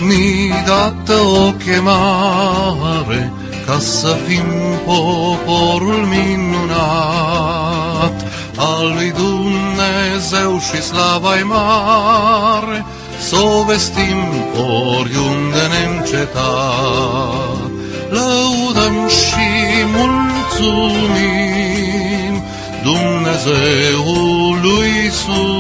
ni dată o chemare ca să fim poporul minunat al lui Dumnezeu și slava-i mare, s-o vestim oriunde neîncetat. Lăudăm și mulțumim Dumnezeului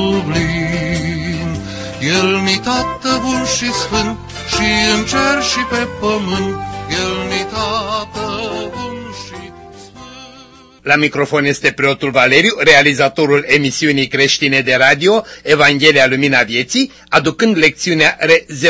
sublim. El-ni Tată bun și sfânt și în cer și pe pământ, El-ni Tată bun și sfânt. La microfon este preotul Valeriu, realizatorul emisiunii creștine de radio Evanghelia Lumina Vieții, aducând lecțiunea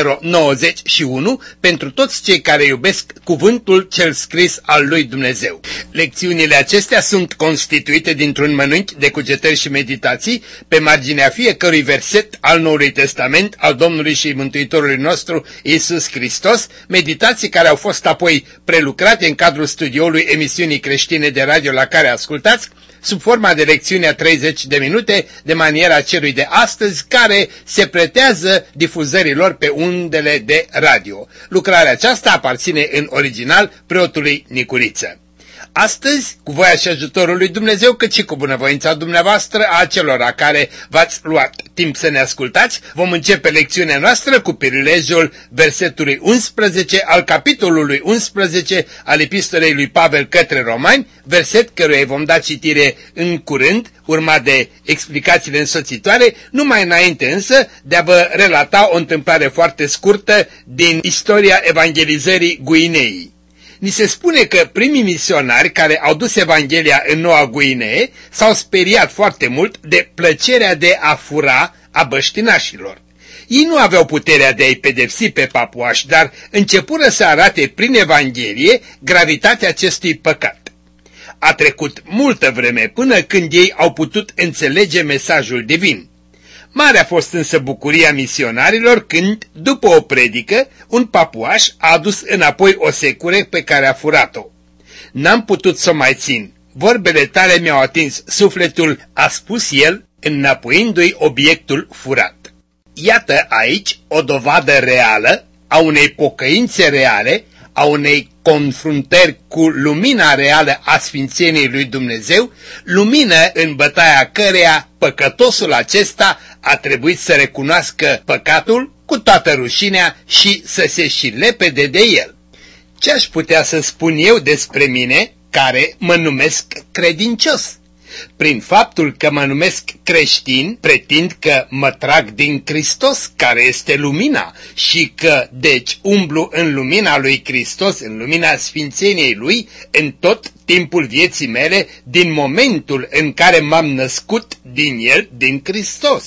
R091 pentru toți cei care iubesc cuvântul cel scris al lui Dumnezeu. Lecțiunile acestea sunt constituite dintr-un mănânchi de cugetări și meditații pe marginea fiecărui verset al Noului Testament al Domnului și Mântuitorului nostru Iisus Hristos, meditații care au fost apoi prelucrate în cadrul studioului emisiunii creștine de radio la care ascultați, sub forma de lecțiune a 30 de minute de maniera celui de astăzi, care se pretează difuzărilor pe undele de radio. Lucrarea aceasta aparține în original preotului Nicuriță. Astăzi, cu voia și ajutorul lui Dumnezeu, cât și cu bunăvoința dumneavoastră a celora care v-ați luat timp să ne ascultați, vom începe lecțiunea noastră cu prilejul versetului 11 al capitolului 11 al epistolei lui Pavel către Romani, verset căruia vom da citire în curând, urmat de explicațiile însoțitoare, numai înainte însă de a vă relata o întâmplare foarte scurtă din istoria evangelizării Guineei. Ni se spune că primii misionari care au dus Evanghelia în Noua Guinee s-au speriat foarte mult de plăcerea de a fura a băștinașilor. Ei nu aveau puterea de a-i pedepsi pe papuași, dar începură să arate prin Evanghelie gravitatea acestui păcat. A trecut multă vreme până când ei au putut înțelege mesajul divin. Mare a fost însă bucuria misionarilor când, după o predică, un papuaș a adus înapoi o secure pe care a furat-o. N-am putut să o mai țin. Vorbele tale mi-au atins sufletul, a spus el, înapoiindu-i obiectul furat. Iată aici o dovadă reală a unei pocăințe reale, a unei confruntări cu lumina reală a sfințeniei lui Dumnezeu, lumină în bătaia căreia păcătosul acesta a trebuit să recunoască păcatul cu toată rușinea și să se și lepede de el. Ce aș putea să spun eu despre mine, care mă numesc credincios? Prin faptul că mă numesc creștin, pretind că mă trag din Hristos, care este lumina, și că, deci, umblu în lumina lui Hristos, în lumina sfințeniei lui, în tot timpul vieții mele, din momentul în care m-am născut din el, din Hristos.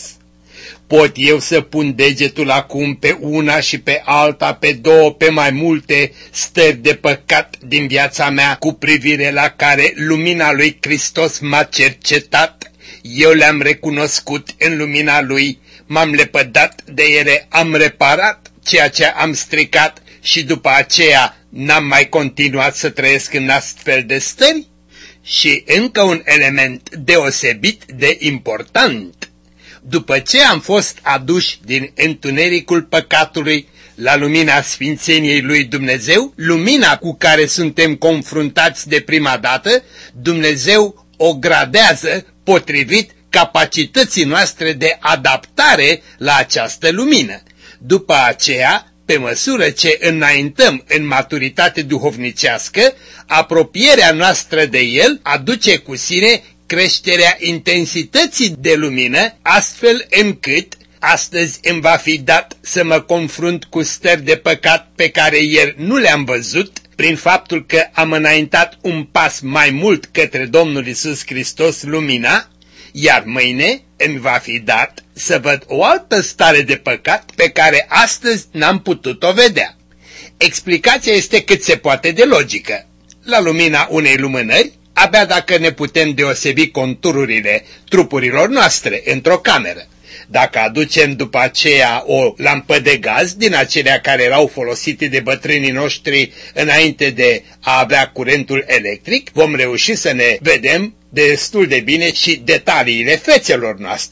Pot eu să pun degetul acum pe una și pe alta, pe două, pe mai multe stări de păcat din viața mea cu privire la care lumina lui Hristos m-a cercetat? Eu le-am recunoscut în lumina lui, m-am lepădat de ele, am reparat ceea ce am stricat și după aceea n-am mai continuat să trăiesc în astfel de stări? Și încă un element deosebit de important. După ce am fost aduși din întunericul păcatului la lumina sfințeniei lui Dumnezeu, lumina cu care suntem confruntați de prima dată, Dumnezeu o gradează potrivit capacității noastre de adaptare la această lumină. După aceea, pe măsură ce înaintăm în maturitate duhovnicească, apropierea noastră de El aduce cu sine creșterea intensității de lumină, astfel încât astăzi îmi va fi dat să mă confrunt cu stări de păcat pe care ieri nu le-am văzut, prin faptul că am înaintat un pas mai mult către Domnul Iisus Hristos, lumina, iar mâine îmi va fi dat să văd o altă stare de păcat pe care astăzi n-am putut-o vedea. Explicația este cât se poate de logică. La lumina unei lumânări, abia dacă ne putem deosebi contururile trupurilor noastre într-o cameră. Dacă aducem după aceea o lampă de gaz din acelea care erau folosite de bătrânii noștri înainte de a avea curentul electric, vom reuși să ne vedem destul de bine și detaliile fețelor noastre.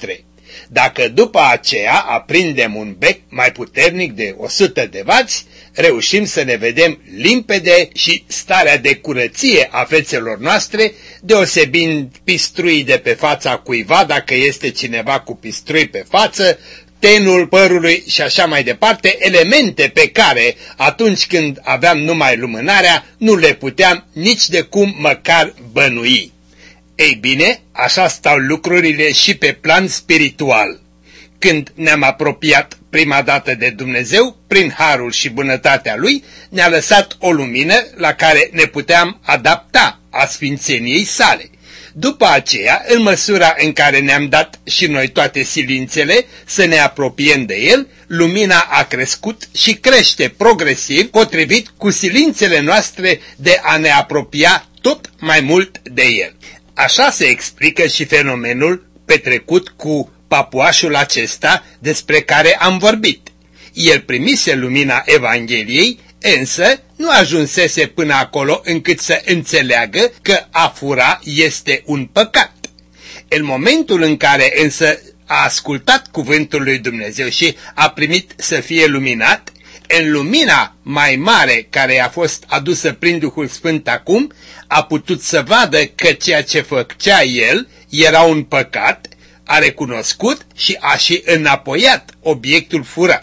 Dacă după aceea aprindem un bec mai puternic de 100 de vați, reușim să ne vedem limpede și starea de curăție a fețelor noastre, deosebind pistruii de pe fața cuiva, dacă este cineva cu pistrui pe față, tenul părului și așa mai departe, elemente pe care, atunci când aveam numai lumânarea, nu le puteam nici de cum măcar bănui. Ei bine, așa stau lucrurile și pe plan spiritual. Când ne-am apropiat prima dată de Dumnezeu, prin harul și bunătatea Lui, ne-a lăsat o lumină la care ne puteam adapta a sfințeniei sale. După aceea, în măsura în care ne-am dat și noi toate silințele să ne apropiem de El, lumina a crescut și crește progresiv, potrivit cu silințele noastre de a ne apropia tot mai mult de El. Așa se explică și fenomenul petrecut cu papuașul acesta despre care am vorbit. El primise lumina Evangheliei, însă nu ajunsese până acolo încât să înțeleagă că a fura este un păcat. În momentul în care însă a ascultat cuvântul lui Dumnezeu și a primit să fie luminat, în lumina mai mare care i-a fost adusă prin Duhul Sfânt acum, a putut să vadă că ceea ce făcea el era un păcat, a recunoscut și a și înapoiat obiectul furat.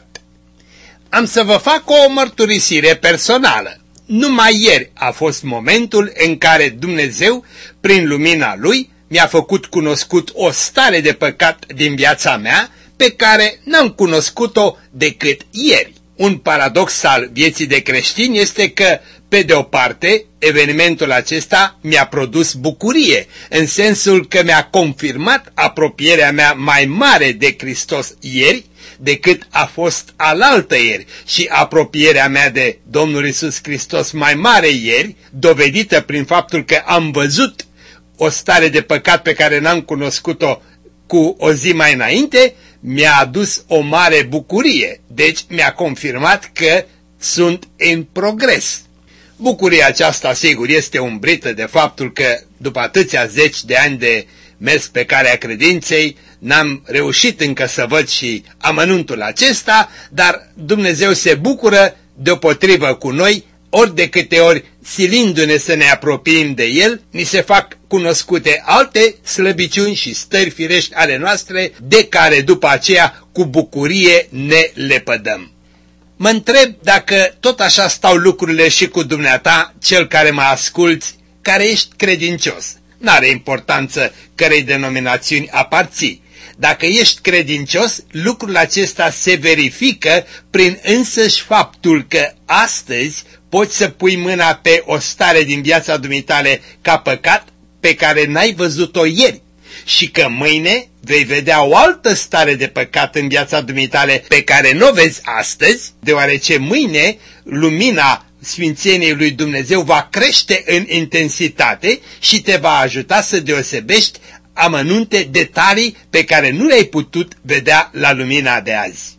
Am să vă fac o mărturisire personală. Numai ieri a fost momentul în care Dumnezeu, prin lumina Lui, mi-a făcut cunoscut o stare de păcat din viața mea pe care n-am cunoscut-o decât ieri. Un paradox al vieții de creștin este că, pe de o parte, evenimentul acesta mi-a produs bucurie, în sensul că mi-a confirmat apropierea mea mai mare de Hristos ieri, decât a fost alaltăieri, și apropierea mea de Domnul Iisus Hristos mai mare ieri, dovedită prin faptul că am văzut o stare de păcat pe care n-am cunoscut-o cu o zi mai înainte, mi-a adus o mare bucurie, deci mi-a confirmat că sunt în progres. Bucuria aceasta, sigur, este umbrită de faptul că, după atâția zeci de ani de mers pe calea credinței, n-am reușit încă să văd și amănuntul acesta, dar Dumnezeu se bucură deopotrivă cu noi, ori de câte ori, silindu-ne să ne apropiem de El, ni se fac cunoscute alte slăbiciuni și stări firești ale noastre, de care după aceea cu bucurie ne lepădăm. Mă întreb dacă tot așa stau lucrurile și cu dumneata, cel care mă asculți, care ești credincios. N-are importanță cărei denominațiuni aparții. Dacă ești credincios, lucrul acesta se verifică prin însăși faptul că astăzi poți să pui mâna pe o stare din viața dumitale ca păcat pe care n-ai văzut-o ieri și că mâine vei vedea o altă stare de păcat în viața dumitale pe care nu o vezi astăzi, deoarece mâine lumina sfințeniei lui Dumnezeu va crește în intensitate și te va ajuta să deosebești amănunte, detalii pe care nu le-ai putut vedea la lumina de azi.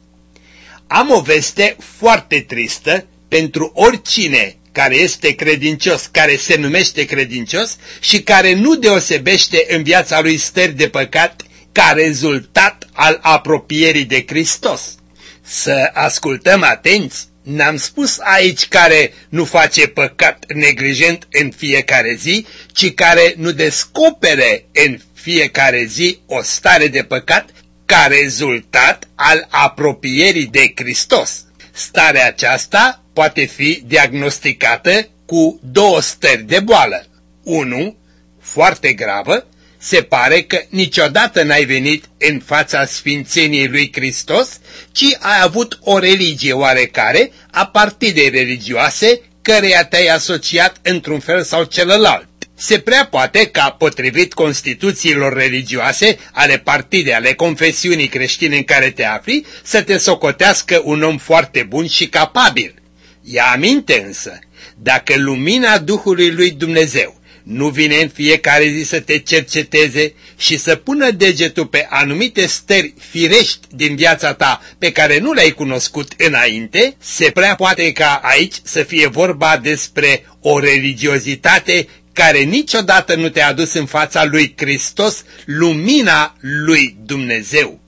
Am o veste foarte tristă pentru oricine care este credincios, care se numește credincios și care nu deosebește în viața lui stări de păcat ca rezultat al apropierii de Hristos. Să ascultăm atenți, n-am spus aici care nu face păcat neglijent în fiecare zi, ci care nu descopere în fiecare zi o stare de păcat ca rezultat al apropierii de Hristos. Starea aceasta poate fi diagnosticată cu două stări de boală. 1. Foarte gravă, se pare că niciodată n-ai venit în fața sfințeniei lui Hristos, ci ai avut o religie oarecare a partidei religioase căreia te-ai asociat într-un fel sau celălalt. Se prea poate ca, potrivit constituțiilor religioase ale partidei, ale confesiunii creștine în care te afli, să te socotească un om foarte bun și capabil. Ia aminte însă, dacă lumina Duhului lui Dumnezeu nu vine în fiecare zi să te cerceteze și să pună degetul pe anumite stări firești din viața ta pe care nu le-ai cunoscut înainte, se prea poate ca aici să fie vorba despre o religiozitate care niciodată nu te-a adus în fața lui Hristos lumina lui Dumnezeu.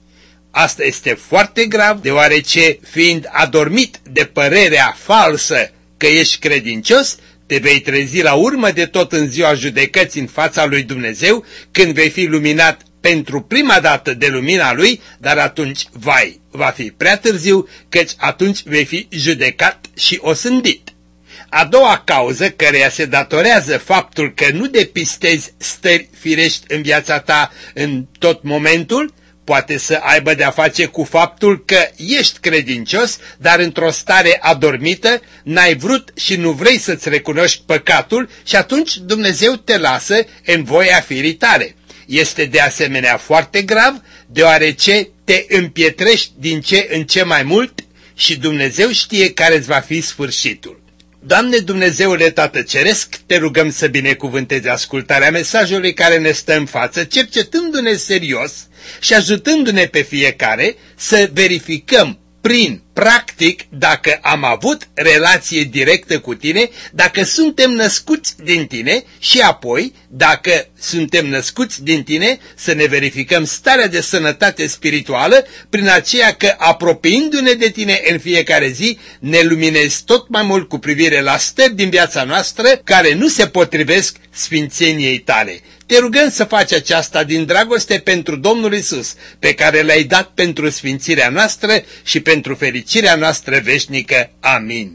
Asta este foarte grav, deoarece, fiind adormit de părerea falsă că ești credincios, te vei trezi la urmă de tot în ziua judecății în fața lui Dumnezeu, când vei fi luminat pentru prima dată de lumina Lui, dar atunci, vai, va fi prea târziu, căci atunci vei fi judecat și osândit. A doua cauză, căreia se datorează faptul că nu depistezi stări firești în viața ta în tot momentul, poate să aibă de-a face cu faptul că ești credincios, dar într-o stare adormită, n-ai vrut și nu vrei să-ți recunoști păcatul și atunci Dumnezeu te lasă în voia firii tale. Este de asemenea foarte grav, deoarece te împietrești din ce în ce mai mult și Dumnezeu știe care-ți va fi sfârșitul. Doamne Dumnezeule Tată Ceresc, te rugăm să binecuvântezi ascultarea mesajului care ne stă în față, cercetându-ne serios și ajutându-ne pe fiecare să verificăm prin practic dacă am avut relație directă cu tine, dacă suntem născuți din tine și apoi, dacă suntem născuți din tine, să ne verificăm starea de sănătate spirituală prin aceea că, apropiindu-ne de tine în fiecare zi, ne luminezi tot mai mult cu privire la stări din viața noastră care nu se potrivesc sfințeniei tale. Te rugăm să faci aceasta din dragoste pentru Domnul Isus, pe care l-ai dat pentru sfințirea noastră și pentru fericirea noastră veșnică. Amin.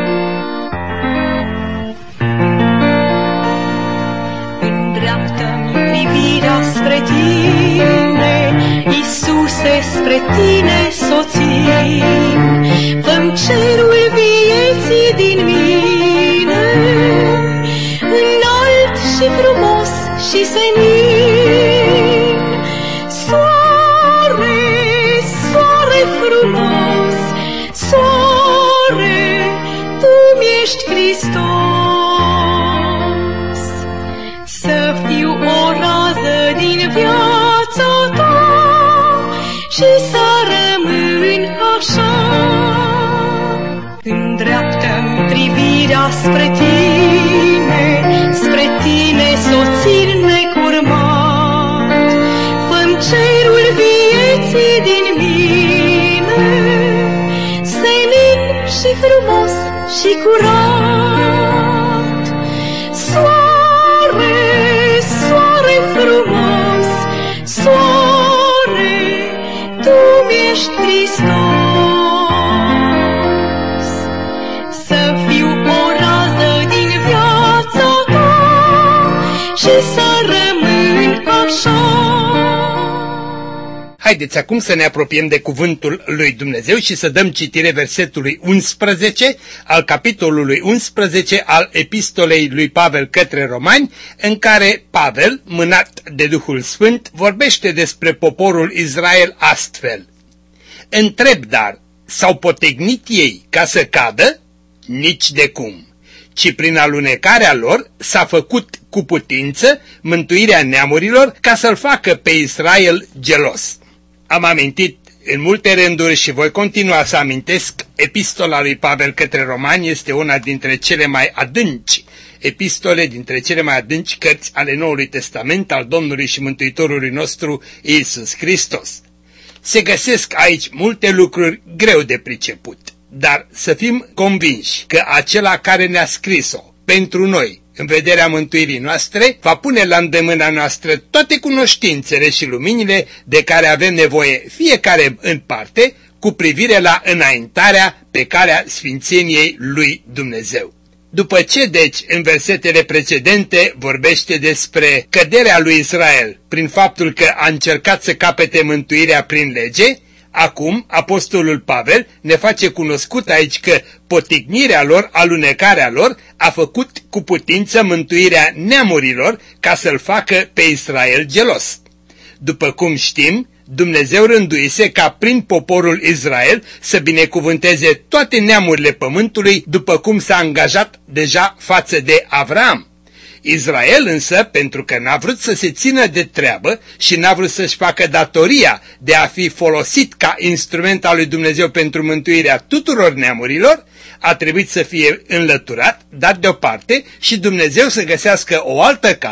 Îndreaptă-mi privirea spre tine, Iisuse, spre tine s-o țin. Fă-mi cerul vieții din mine, înalt și frumos și senin. Soare, soare frumos, soare, tu mi-ești Hristos. Să fiu o rază din viața ta și să rămân așa. Îndreaptă-mi privirea spre tine s-o țin necurmat. Fă-mi cerul vieții din mine, senin și frumos și curat. Soare, soare frumos, soare, tu mi-ești Hristos. Să fiu o rază din viața ta și să rămân așa. Haideți acum să ne apropiem de cuvântul lui Dumnezeu și să dăm citire versetului 11 al capitolului 11 al epistolei lui Pavel către Romani, în care Pavel, mânat de Duhul Sfânt, vorbește despre poporul Israel astfel. Întreb dar, s-au potegnit ei ca să cadă? Nici de cum, ci prin alunecarea lor s-a făcut cu putință mântuirea neamurilor ca să-l facă pe Israel gelos. Am amintit în multe rânduri și voi continua să amintesc, epistola lui Pavel către Romani este una dintre cele mai adânci epistole, dintre cele mai adânci cărți ale Noului Testament al Domnului și Mântuitorului nostru Iisus Hristos. Se găsesc aici multe lucruri greu de priceput, dar să fim convinși că acela care ne-a scris-o pentru noi, în vederea mântuirii noastre, va pune la îndemâna noastră toate cunoștințele și luminile de care avem nevoie fiecare în parte cu privire la înaintarea pe calea sfințeniei lui Dumnezeu. După ce, deci, în versetele precedente vorbește despre căderea lui Israel prin faptul că a încercat să capete mântuirea prin lege, acum apostolul Pavel ne face cunoscut aici că potignirea lor, alunecarea lor, a făcut cu putință mântuirea neamurilor ca să-l facă pe Israel gelos. După cum știm, Dumnezeu rânduise ca prin poporul Israel să binecuvânteze toate neamurile pământului, după cum s-a angajat deja față de Avram. Israel însă, pentru că n-a vrut să se țină de treabă și n-a vrut să-și facă datoria de a fi folosit ca instrument al lui Dumnezeu pentru mântuirea tuturor neamurilor, a trebuit să fie înlăturat, dat deoparte și Dumnezeu să găsească o altă cale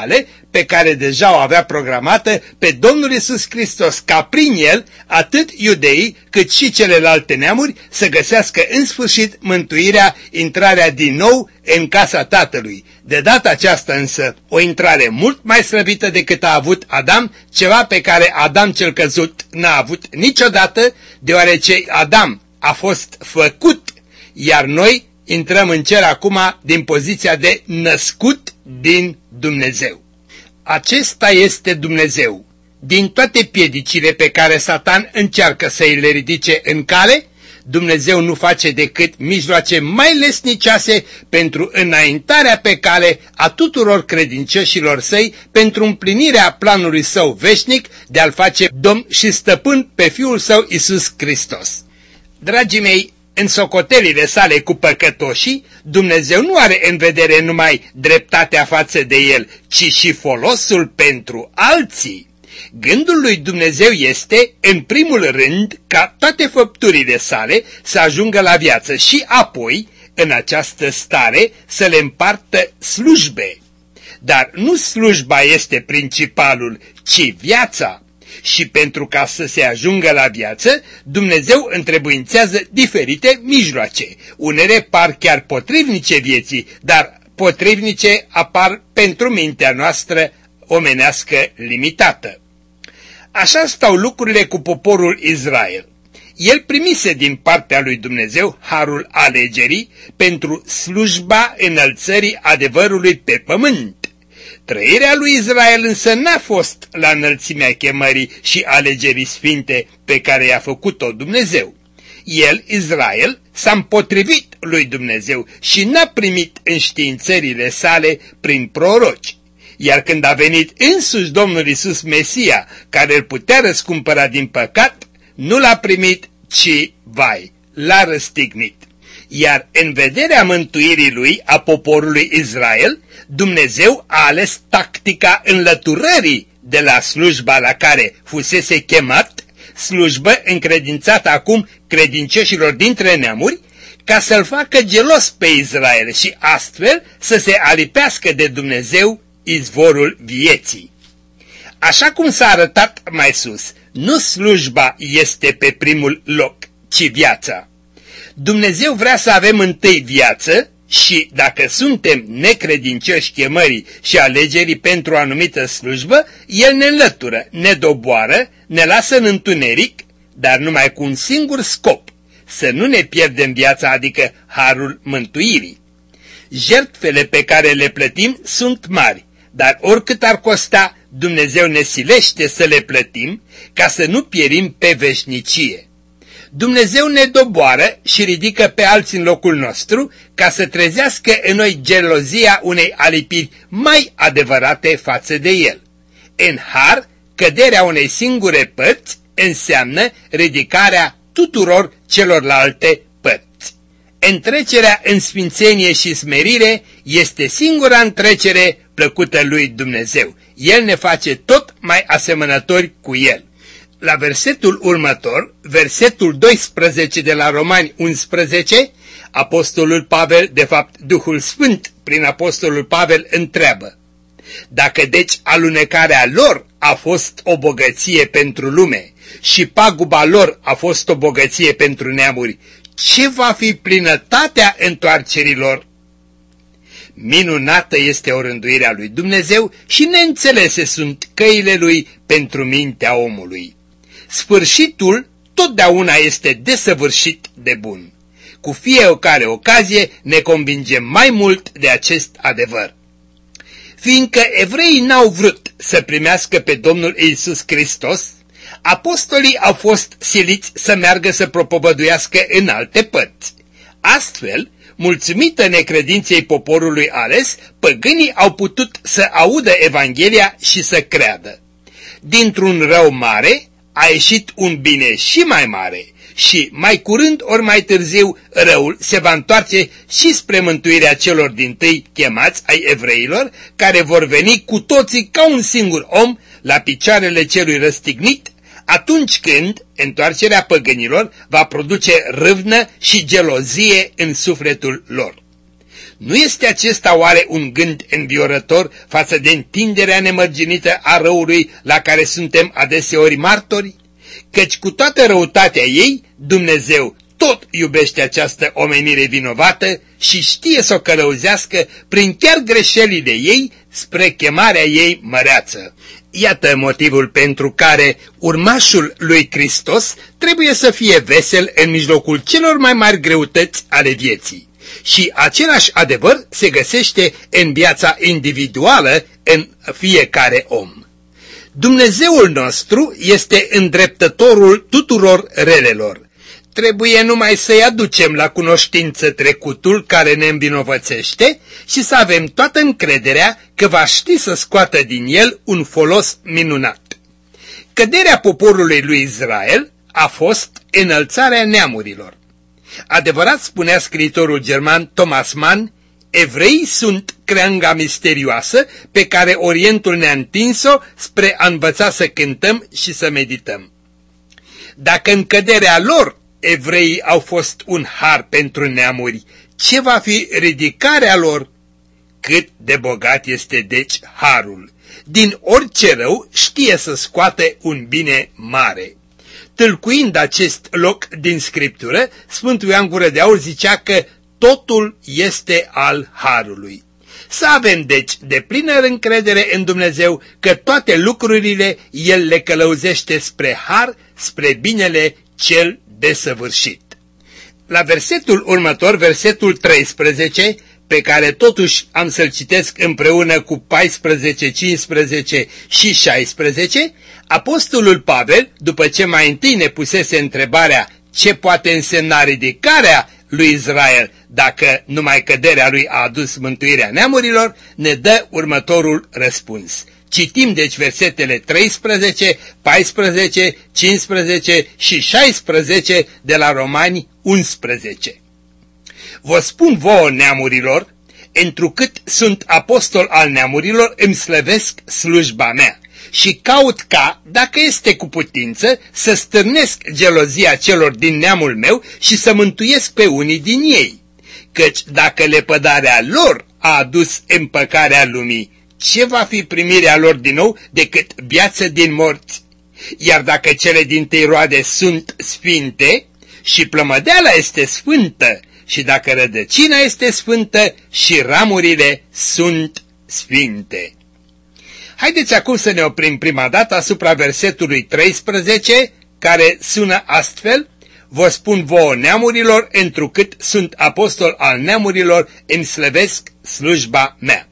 pe care deja o avea programată pe Domnul Iisus Hristos, ca prin el atât iudeii cât și celelalte neamuri să găsească în sfârșit mântuirea, intrarea din nou în casa Tatălui. De data aceasta însă o intrare mult mai slăvită decât a avut Adam, ceva pe care Adam cel căzut n-a avut niciodată, deoarece Adam a fost făcut, iar noi intrăm în cer acum din poziția de născut din Dumnezeu. Acesta este Dumnezeu. Din toate piedicile pe care Satan încearcă să îi le ridice în cale, Dumnezeu nu face decât mijloace mai lesnicioase pentru înaintarea pe cale a tuturor credincioșilor săi pentru împlinirea planului său veșnic de a-L face Domn și Stăpân pe Fiul Său Iisus Hristos. Dragii mei, în socotelile sale cu păcătoșii, Dumnezeu nu are în vedere numai dreptatea față de el, ci și folosul pentru alții. Gândul lui Dumnezeu este, în primul rând, ca toate făpturile sale să ajungă la viață și apoi, în această stare, să le împartă slujbe. Dar nu slujba este principalul, ci viața. Și pentru ca să se ajungă la viață, Dumnezeu întrebuințează diferite mijloace. Unele par chiar potrivnice vieții, dar potrivnice apar pentru mintea noastră omenească limitată. Așa stau lucrurile cu poporul Israel. El primise din partea lui Dumnezeu harul alegerii pentru slujba înălțării adevărului pe pământ. Trăirea lui Israel însă n-a fost la înălțimea chemării și alegerii sfinte pe care i-a făcut-o Dumnezeu. El, Israel, s-a împotrivit lui Dumnezeu și n-a primit înștiințările sale prin proroci. Iar când a venit însuși Domnul Iisus Mesia, care îl putea răscumpăra din păcat, nu l-a primit, ci, vai, l-a răstignit. Iar în vederea mântuirii lui, a poporului Israel, Dumnezeu a ales tactica înlăturării de la slujba la care fusese chemat, slujbă încredințată acum credincioșilor dintre neamuri, ca să-l facă gelos pe Israel și astfel să se alipească de Dumnezeu, izvorul vieții. Așa cum s-a arătat mai sus, nu slujba este pe primul loc, ci viața. Dumnezeu vrea să avem întâi viață și, dacă suntem necredincioși chemării și alegerii pentru o anumită slujbă, El ne înlătură, ne doboară, ne lasă în întuneric, dar numai cu un singur scop, să nu ne pierdem viața, adică harul mântuirii. Jertfele pe care le plătim sunt mari, dar oricât ar costa, Dumnezeu ne silește să le plătim ca să nu pierim pe veșnicie. Dumnezeu ne doboară și ridică pe alții în locul nostru ca să trezească în noi gelozia unei alipiri mai adevărate față de El. În har, căderea unei singure părți înseamnă ridicarea tuturor celorlalte părți. Întrecerea în sfințenie și smerire este singura întrecere plăcută lui Dumnezeu. El ne face tot mai asemănători cu El. La versetul următor, versetul 12 de la Romani 11, apostolul Pavel, de fapt Duhul Sfânt prin apostolul Pavel întreabă: dacă deci alunecarea lor a fost o bogăție pentru lume și paguba lor a fost o bogăție pentru neamuri, ce va fi plinătatea întoarcerilor? Minunată este o rânduire a lui Dumnezeu și neînțelese sunt căile lui pentru mintea omului. Sfârșitul totdeauna este desăvârșit de bun. Cu fiecare ocazie ne convingem mai mult de acest adevăr. Fiindcă evreii n-au vrut să primească pe Domnul Iisus Hristos, apostolii au fost siliți să meargă să propovăduiască în alte părți. Astfel, mulțumită necredinței poporului ales, păgânii au putut să audă Evanghelia și să creadă. Dintr-un rău mare a ieșit un bine și mai mare și mai curând ori mai târziu răul se va întoarce și spre mântuirea celor dintâi chemați ai evreilor, care vor veni cu toții ca un singur om la picioarele celui răstignit, atunci când întoarcerea păgânilor va produce râvnă și gelozie în sufletul lor. Nu este acesta oare un gând înviorător față de întinderea nemărginită a răului la care suntem adeseori martori? Căci cu toată răutatea ei, Dumnezeu tot iubește această omenire vinovată și știe să o călăuzească prin chiar greșelile ei spre chemarea ei măreață. Iată motivul pentru care urmașul lui Hristos trebuie să fie vesel în mijlocul celor mai mari greutăți ale vieții. Și același adevăr se găsește în viața individuală în fiecare om. Dumnezeul nostru este îndreptătorul tuturor relelor. Trebuie numai să-i aducem la cunoștință trecutul care ne învinovățește și să avem toată încrederea că va ști să scoată din el un folos minunat. Căderea poporului lui Israel a fost înălțarea neamurilor. Adevărat, spunea scriitorul german Thomas Mann, evreii sunt creanga misterioasă pe care Orientul ne-a întins-o spre a învăța să cântăm și să medităm. Dacă în căderea lor evreii au fost un har pentru neamuri, ce va fi ridicarea lor? Cât de bogat este deci harul! Din orice rău știe să scoate un bine mare. Tâlcuind acest loc din Scriptură, Sfântul Ioan Gură de Aur zicea că totul este al harului. Să avem deci deplină încredere în Dumnezeu că toate lucrurile El le călăuzește spre har, spre binele cel desăvârșit. La versetul următor, versetul 13, pe care totuși am să-l citesc împreună cu 14, 15 și 16, apostolul Pavel, după ce mai întâi ne pusese întrebarea ce poate însemna ridicarea lui Israel dacă numai căderea lui a adus mântuirea neamurilor, ne dă următorul răspuns. Citim deci versetele 13, 14, 15 și 16 de la Romani 11. Vă spun vouă, neamurilor, întrucât sunt apostol al neamurilor, îmi slăvesc slujba mea și caut ca, dacă este cu putință, să stârnesc gelozia celor din neamul meu și să mântuiesc pe unii din ei. Căci dacă lepădarea lor a adus împăcarea lumii, ce va fi primirea lor din nou decât viață din morți? Iar dacă cele dintâi roade sunt sfinte și plămădeala este sfântă, și dacă rădăcina este sfântă și ramurile sunt sfinte. Haideți acum să ne oprim prima dată asupra versetului 13, care sună astfel: vă spun vouă, neamurilor, întrucât sunt apostol al neamurilor, îmi slăvesc slujba mea.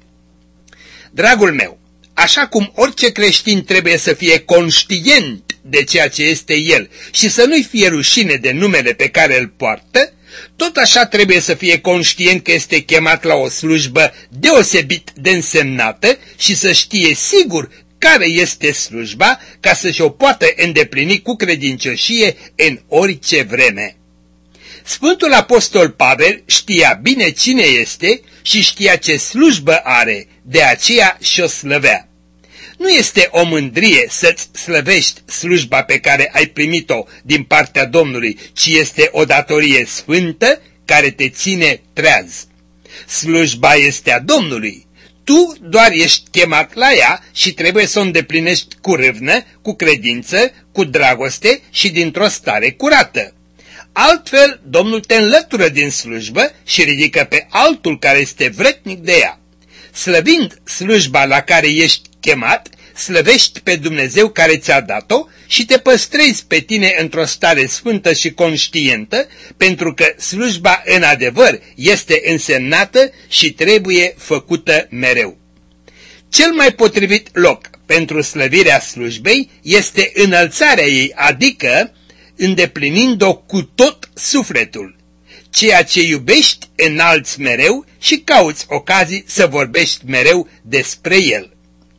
Dragul meu, așa cum orice creștin trebuie să fie conștient de ceea ce este el și să nu-i fie rușine de numele pe care îl poartă, tot așa trebuie să fie conștient că este chemat la o slujbă deosebit de însemnată și să știe sigur care este slujba ca să-și o poată îndeplini cu credincioșie în orice vreme. Sfântul Apostol Pavel știa bine cine este și știa ce slujbă are, de aceea și-o slăvea. Nu este o mândrie să-ți slăvești slujba pe care ai primit-o din partea Domnului, ci este o datorie sfântă care te ține treaz. Slujba este a Domnului. Tu doar ești chemat la ea și trebuie să o îndeplinești cu râvnă, cu credință, cu dragoste și dintr-o stare curată. Altfel, Domnul te înlătură din slujbă și ridică pe altul care este vretnic de ea. Slăvind slujba la care ești chemat, slăvești pe Dumnezeu care ți-a dat-o și te păstrezi pe tine într-o stare sfântă și conștientă, pentru că slujba în adevăr este însemnată și trebuie făcută mereu. Cel mai potrivit loc pentru slăvirea slujbei este înălțarea ei, adică îndeplinind-o cu tot sufletul. Ceea ce iubești înalți mereu și cauți ocazii să vorbești mereu despre el.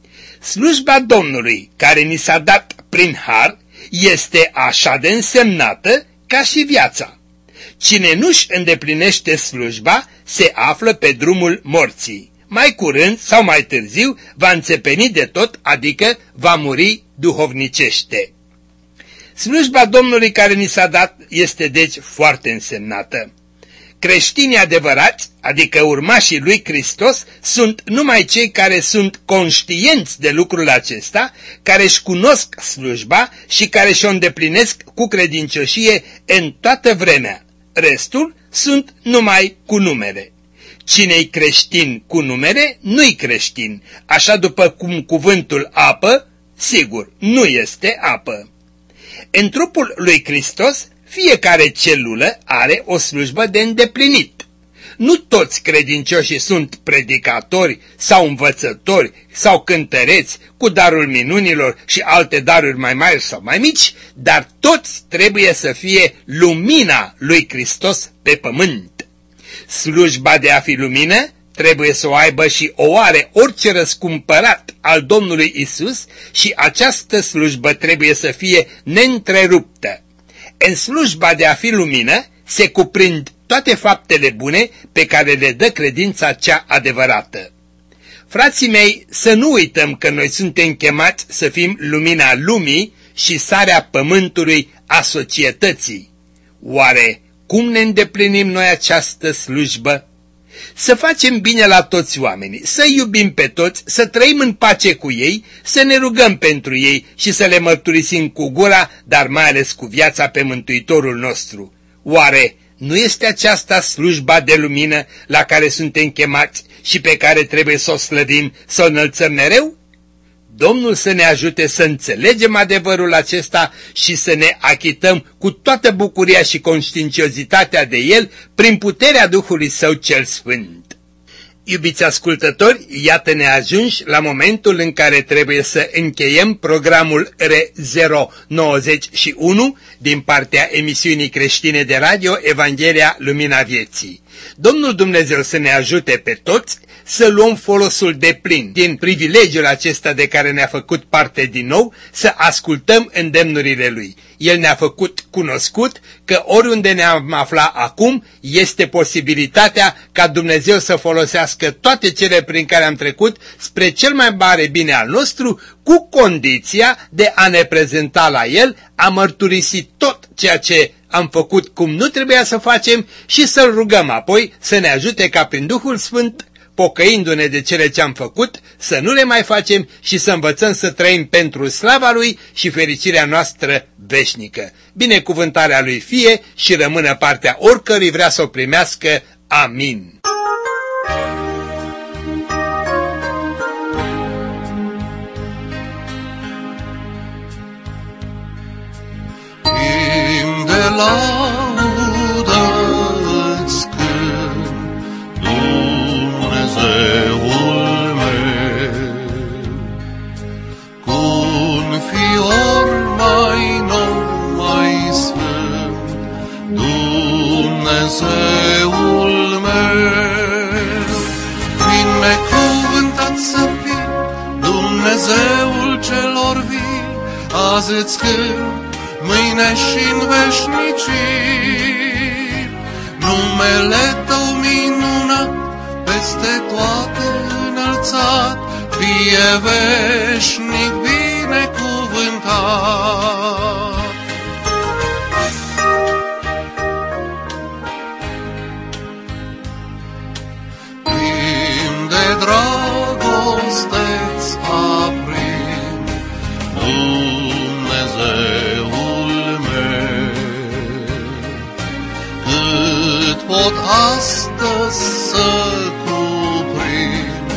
Slujba Domnului, care ni s-a dat prin har, este așa de însemnată ca și viața. Cine nu-și îndeplinește slujba, se află pe drumul morții. Mai curând sau mai târziu va înțepeni de tot, adică va muri duhovnicește. Slujba Domnului care ni s-a dat este deci foarte însemnată. Creștinii adevărați, adică urmașii lui Hristos, sunt numai cei care sunt conștienți de lucrul acesta, care își cunosc slujba și care și-o îndeplinesc cu credincioșie în toată vremea. Restul sunt numai cu numere. Cine-i creștin cu numere, nu-i creștin, așa după cum cuvântul apă, sigur, nu este apă. În trupul lui Hristos, fiecare celulă are o slujbă de îndeplinit. Nu toți credincioșii sunt predicatori sau învățători sau cântăreți cu darul minunilor și alte daruri mai mari sau mai mici, dar toți trebuie să fie lumina lui Hristos pe pământ. Slujba de a fi lumină trebuie să o aibă și o are orice răscumpărat al Domnului Isus și această slujbă trebuie să fie neîntreruptă. În slujba de a fi lumină se cuprind toate faptele bune pe care le dă credința cea adevărată. Frații mei, să nu uităm că noi suntem chemați să fim lumina lumii și sarea pământului a societății. Oare cum ne îndeplinim noi această slujbă? Să facem bine la toți oamenii, să iubim pe toți, să trăim în pace cu ei, să ne rugăm pentru ei și să le mărturisim cu gura, dar mai ales cu viața pe Mântuitorul nostru. Oare nu este aceasta slujba de lumină la care suntem chemați și pe care trebuie să o slăvim, să o înălțăm mereu? Domnul să ne ajute să înțelegem adevărul acesta și să ne achităm cu toată bucuria și conștiinciozitatea de el prin puterea Duhului Său cel Sfânt. Iubiți ascultători, iată-ne ajunși la momentul în care trebuie să încheiem programul R091 din partea emisiunii creștine de radio Evanghelia Lumina Vieții. Domnul Dumnezeu să ne ajute pe toți să luăm folosul deplin din privilegiul acesta de care ne-a făcut parte din nou, să ascultăm îndemnurile Lui. El ne-a făcut cunoscut că oriunde ne-am aflat acum este posibilitatea ca Dumnezeu să folosească toate cele prin care am trecut spre cel mai mare bine al nostru, cu condiția de a ne prezenta la El, a mărturisi tot ceea ce am făcut cum nu trebuia să facem și să-L rugăm apoi să ne ajute ca prin Duhul Sfânt, pocăindu-ne de cele ce am făcut, să nu le mai facem și să învățăm să trăim pentru slava Lui și fericirea noastră veșnică. Binecuvântarea Lui fie și rămână partea oricărui vrea să o primească. Amin. Timp de laudă-ți cânt, Dumnezeul meu, cu-un fior mai nou, mai sfânt, Dumnezeul meu. Binecuvântat să fii, Dumnezeul celor vii, azi îți cânt, mâine și-n veșnicii. Numele Tău minunat, peste toate înălțat, fie veșnic binecuvântat. Timp de dragoste-ți aprind, Dumnezeul meu, cât pot astăzi să cuprind,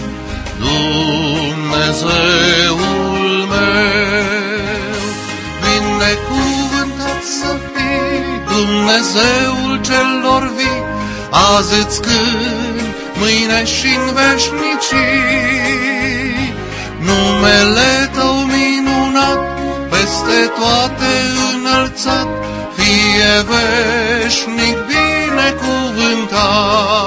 Dumnezeul meu. Binecuvântat să fii, Dumnezeul celor vii, azi îți cânt, mâine și-n veșnicii. Numele Tău minunat, peste toate înălțat, fie veșnic binecuvântat.